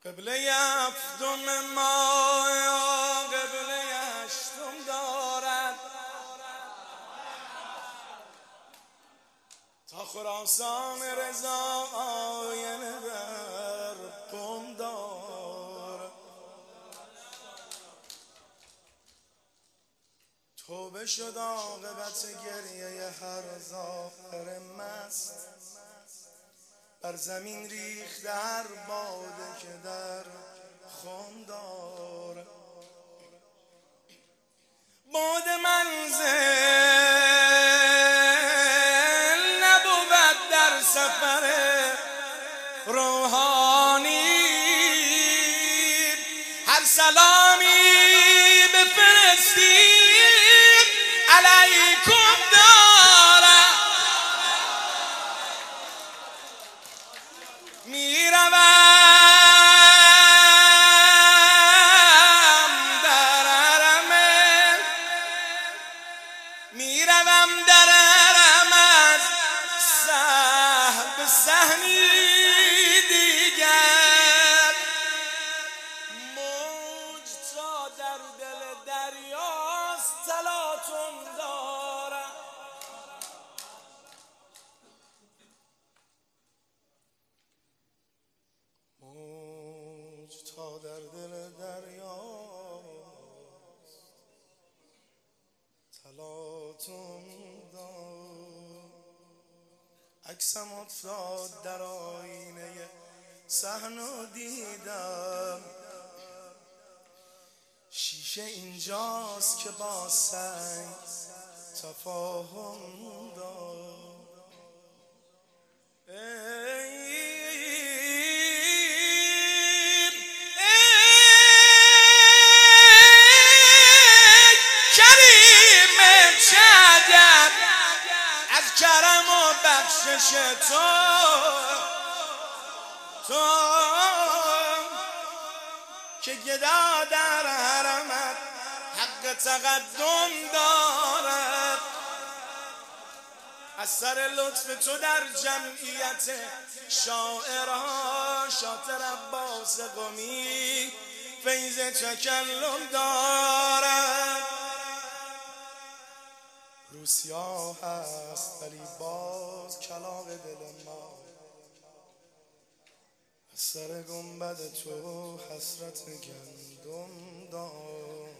قبله هفتم ما قبله هشتم دارد، تا خراسان رضا آینه در قم دارد. توبه شد عاقبت گریه هر ظاهر مست، بر زمین ریخت هر باده که در خم دارد. باد منزل نبود در سفر روحانی، هر سلامی بفرستی علیکم دارد. میروم در حرم، میروم در حرم از صحب صحنی دیگر. موج تا در دل دریاست تلاطم دارد. موج تا در دل دریاست تلاطم دارد. عکسم افتاد در آینه صحن و دیدم، شیشه اینجاست که با سنگ تفاهم دارد. کریم چقدر از کرم و بخشش تو که گدا در حرمت حق تقدم دارد. از سر لطف تو در جمعیت شاعرها شاطر عباس قمی فیض تکلم دارد. روسیا هست ولی باز کلاغ دل ما، از سر گنبد تو حسرت گندم دارد.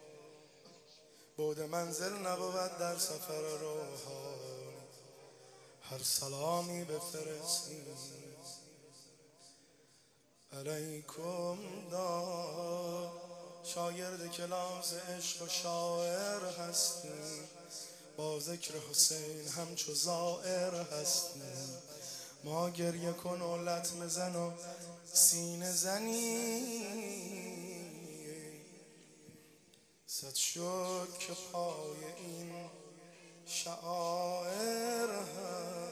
بعد منزل نبود در سفر روحانی، هر سلامی بفرستی علیکم دارد. شاگرد کلاس عشق و شاعر هستی، با ذکر حسین همچو زائر هستی. ما گریه کن و لطمه زن و سینه زنی، صد شد که پای این شعائر هست.